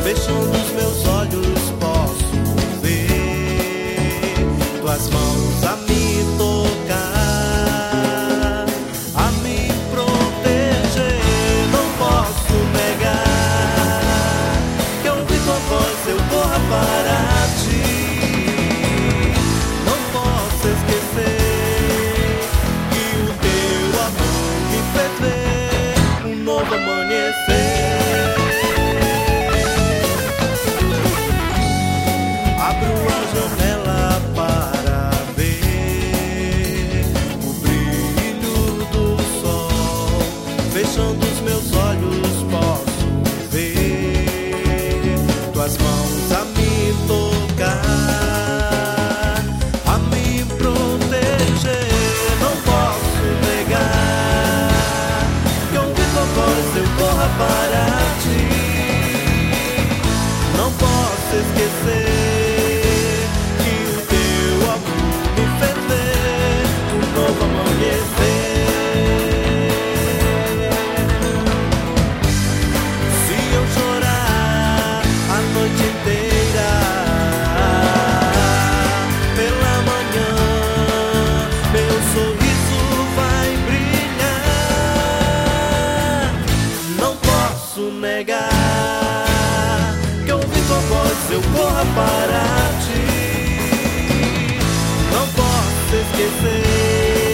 Fechando os meus olhos posso ver tuas mãos a me tocar, a me proteger. Não posso negar que ao ouvir tua voz eu corra para ti. Não posso esquecer que o teu amor me fez ver um novo amanhecer. Fechando os meus olhos posso ver tuas mãos a me tocar, a me proteger. Não posso negar que ao ouvir tua voz eu corra para ti. Não posso esquecer que o teu amor me fez ver um novo amanhecer. Negar que ao ouvir tua voz eu corra para ti. Não posso esquecer